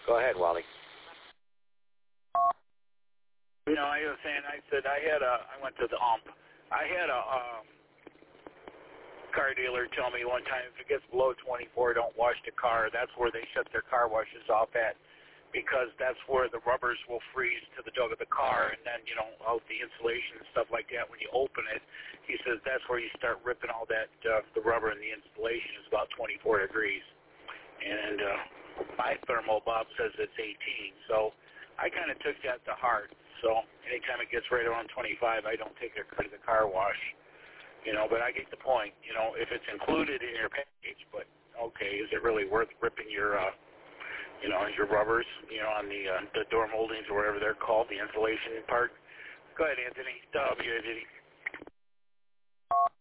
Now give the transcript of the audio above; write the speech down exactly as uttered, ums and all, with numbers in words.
Go ahead, Wally. You know, I was saying, I said I had a, I went to the ump. I had a um, car dealer tell me one time, if it gets below twenty-four, don't wash the car. That's where they shut their car washes off at, because that's where the rubbers will freeze to the dug of the car, and then, you know, out the insulation and stuff like that, when you open it, he says that's where you start ripping all that, uh, the rubber and the insulation is about twenty-four degrees. And uh, my thermal, Bob says it's eighteen, so I kind of took that to heart. So anytime it gets right around twenty-five, I don't take it to the car wash. You know, but I get the point. You know, if it's included in your package, but okay, is it really worth ripping your, uh, you know, your rubbers, you know, on the uh, the door moldings or whatever they're called, the insulation part? Go ahead, Anthony. W, Anthony.